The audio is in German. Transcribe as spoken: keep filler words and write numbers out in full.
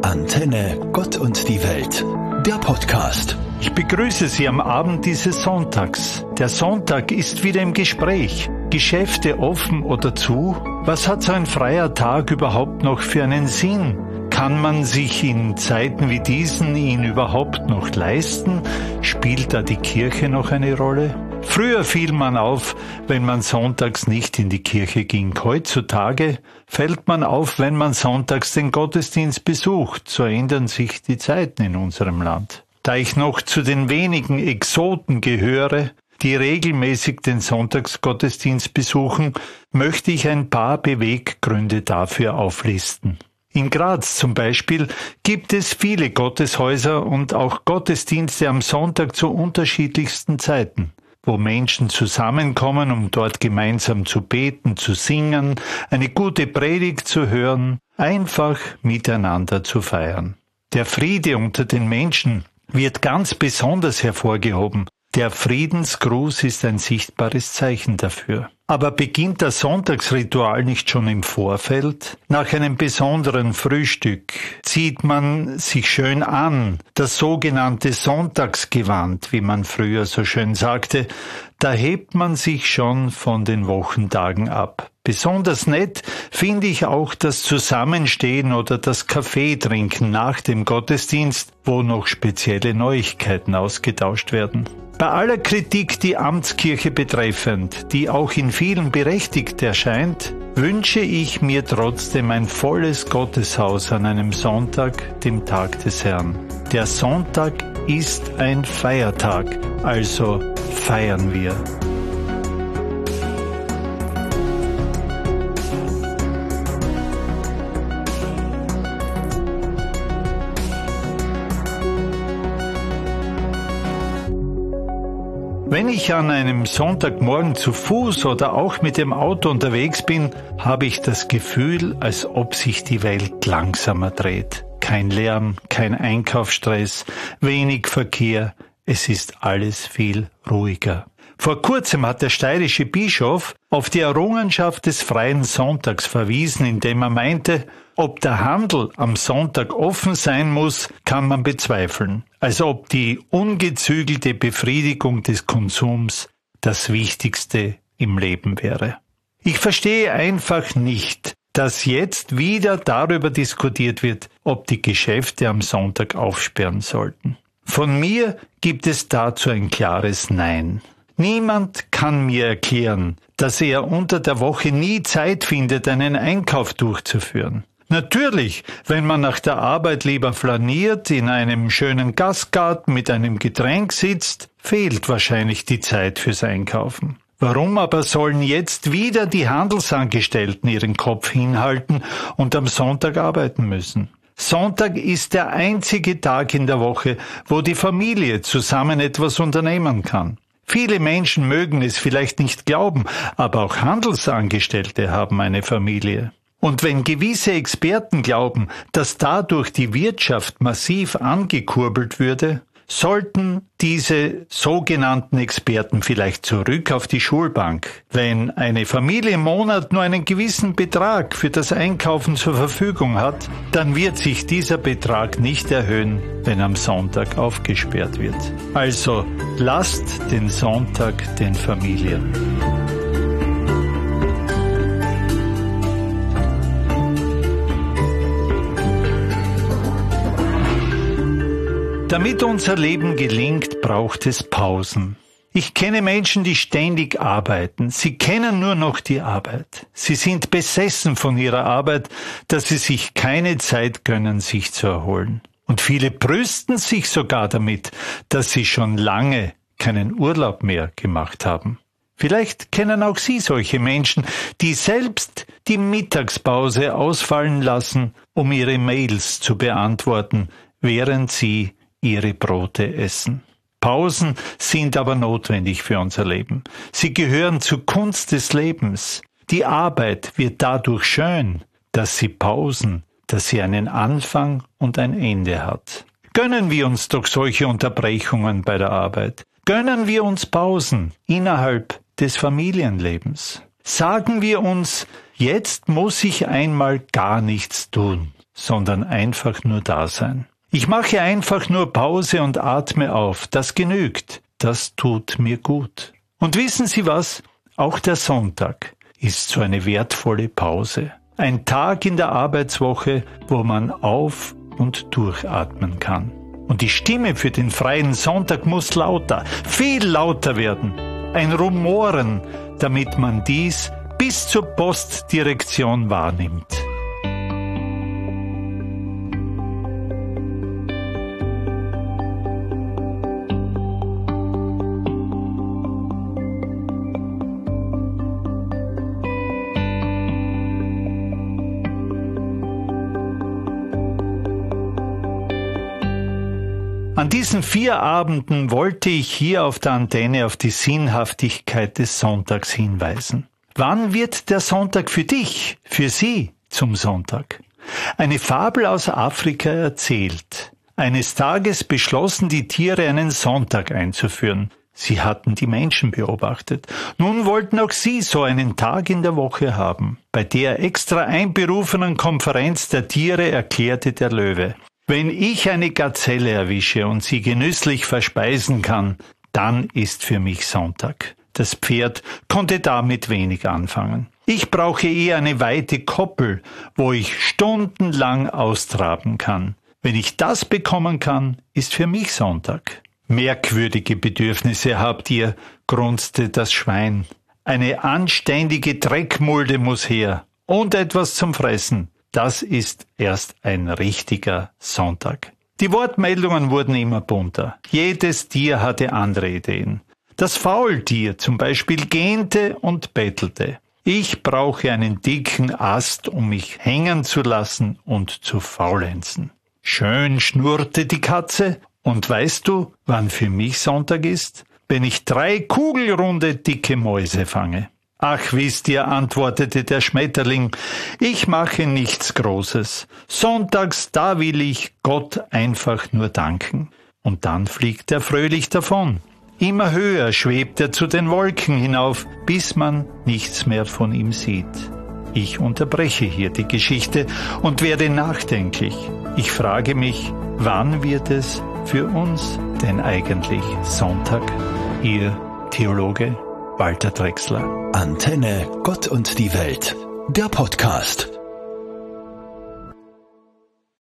Antenne Gott und die Welt, der Podcast. Ich begrüße Sie am Abend dieses Sonntags. Der Sonntag ist wieder im Gespräch. Geschäfte offen oder zu? Was hat so ein freier Tag überhaupt noch für einen Sinn? Kann man sich in Zeiten wie diesen ihn überhaupt noch leisten? Spielt da die Kirche noch eine Rolle? Früher fiel man auf, wenn man sonntags nicht in die Kirche ging. Heutzutage fällt man auf, wenn man sonntags den Gottesdienst besucht. So ändern sich die Zeiten in unserem Land. Da ich noch zu den wenigen Exoten gehöre, die regelmäßig den Sonntagsgottesdienst besuchen, möchte ich ein paar Beweggründe dafür auflisten. In Graz zum Beispiel gibt es viele Gotteshäuser und auch Gottesdienste am Sonntag zu unterschiedlichsten Zeiten, wo Menschen zusammenkommen, um dort gemeinsam zu beten, zu singen, eine gute Predigt zu hören, einfach miteinander zu feiern. Der Friede unter den Menschen wird ganz besonders hervorgehoben. Der Friedensgruß ist ein sichtbares Zeichen dafür. Aber beginnt das Sonntagsritual nicht schon im Vorfeld? Nach einem besonderen Frühstück zieht man sich schön an, das sogenannte Sonntagsgewand, wie man früher so schön sagte. Da hebt man sich schon von den Wochentagen ab. Besonders nett finde ich auch das Zusammenstehen oder das Kaffee trinken nach dem Gottesdienst, wo noch spezielle Neuigkeiten ausgetauscht werden. Bei aller Kritik die Amtskirche betreffend, die auch in vielen berechtigt erscheint, wünsche ich mir trotzdem ein volles Gotteshaus an einem Sonntag, dem Tag des Herrn. Der Sonntag ist ein Feiertag, also feiern wir. Wenn ich an einem Sonntagmorgen zu Fuß oder auch mit dem Auto unterwegs bin, habe ich das Gefühl, als ob sich die Welt langsamer dreht. Kein Lärm, kein Einkaufsstress, wenig Verkehr, es ist alles viel ruhiger. Vor kurzem hat der steirische Bischof auf die Errungenschaft des freien Sonntags verwiesen, indem er meinte, ob der Handel am Sonntag offen sein muss, kann man bezweifeln. Als ob die ungezügelte Befriedigung des Konsums das Wichtigste im Leben wäre. Ich verstehe einfach nicht, dass jetzt wieder darüber diskutiert wird, ob die Geschäfte am Sonntag aufsperren sollten. Von mir gibt es dazu ein klares Nein. Niemand kann mir erklären, dass er unter der Woche nie Zeit findet, einen Einkauf durchzuführen. Natürlich, wenn man nach der Arbeit lieber flaniert, in einem schönen Gastgarten mit einem Getränk sitzt, fehlt wahrscheinlich die Zeit fürs Einkaufen. Warum aber sollen jetzt wieder die Handelsangestellten ihren Kopf hinhalten und am Sonntag arbeiten müssen? Sonntag ist der einzige Tag in der Woche, wo die Familie zusammen etwas unternehmen kann. Viele Menschen mögen es vielleicht nicht glauben, aber auch Handelsangestellte haben eine Familie. Und wenn gewisse Experten glauben, dass dadurch die Wirtschaft massiv angekurbelt würde, sollten diese sogenannten Experten vielleicht zurück auf die Schulbank. Wenn eine Familie im Monat nur einen gewissen Betrag für das Einkaufen zur Verfügung hat, dann wird sich dieser Betrag nicht erhöhen, wenn am Sonntag aufgesperrt wird. Also lasst den Sonntag den Familien. Damit unser Leben gelingt, braucht es Pausen. Ich kenne Menschen, die ständig arbeiten. Sie kennen nur noch die Arbeit. Sie sind besessen von ihrer Arbeit, dass sie sich keine Zeit gönnen, sich zu erholen. Und viele brüsten sich sogar damit, dass sie schon lange keinen Urlaub mehr gemacht haben. Vielleicht kennen auch Sie solche Menschen, die selbst die Mittagspause ausfallen lassen, um ihre Mails zu beantworten, während sie ihre Brote essen. Pausen sind aber notwendig für unser Leben. Sie gehören zur Kunst des Lebens. Die Arbeit wird dadurch schön, dass sie Pausen, dass sie einen Anfang und ein Ende hat. Gönnen wir uns doch solche Unterbrechungen bei der Arbeit. Gönnen wir uns Pausen innerhalb des Familienlebens. Sagen wir uns, jetzt muss ich einmal gar nichts tun. sondern einfach nur da sein. Ich mache einfach nur Pause und atme auf. Das genügt. Das tut mir gut. Und wissen Sie was? Auch der Sonntag ist so eine wertvolle Pause. Ein Tag in der Arbeitswoche, wo man auf- und durchatmen kann. Und die Stimme für den freien Sonntag muss lauter, viel lauter werden. Ein Rumoren, damit man dies bis zur Postdirektion wahrnimmt. An diesen vier Abenden wollte ich hier auf der Antenne auf die Sinnhaftigkeit des Sonntags hinweisen. Wann wird der Sonntag für dich, für Sie zum Sonntag? Eine Fabel aus Afrika erzählt. Eines Tages beschlossen die Tiere, einen Sonntag einzuführen. Sie hatten die Menschen beobachtet. Nun wollten auch sie so einen Tag in der Woche haben. Bei der extra einberufenen Konferenz der Tiere erklärte der Löwe: Wenn ich eine Gazelle erwische und sie genüsslich verspeisen kann, dann ist für mich Sonntag. Das Pferd konnte damit wenig anfangen. Ich brauche eher eine weite Koppel, wo ich stundenlang austraben kann. Wenn ich das bekommen kann, ist für mich Sonntag. Merkwürdige Bedürfnisse habt ihr, grunzte das Schwein. Eine anständige Dreckmulde muss her und etwas zum Fressen. Das ist erst ein richtiger Sonntag. Die Wortmeldungen wurden immer bunter. Jedes Tier hatte andere Ideen. Das Faultier zum Beispiel gähnte und bettelte. Ich brauche einen dicken Ast, um mich hängen zu lassen und zu faulenzen. Schön schnurrte die Katze. Und weißt du, wann für mich Sonntag ist? Wenn ich drei kugelrunde dicke Mäuse fange. Ach, wisst ihr, antwortete der Schmetterling, ich mache nichts Großes. Sonntags, da will ich Gott einfach nur danken. Und dann fliegt er fröhlich davon. Immer höher schwebt er zu den Wolken hinauf, bis man nichts mehr von ihm sieht. Ich unterbreche hier die Geschichte und werde nachdenklich. Ich frage mich, wann wird es für uns denn eigentlich Sonntag? Ihr Theologe Walter Drechsler. Antenne Gott und die Welt. Der Podcast.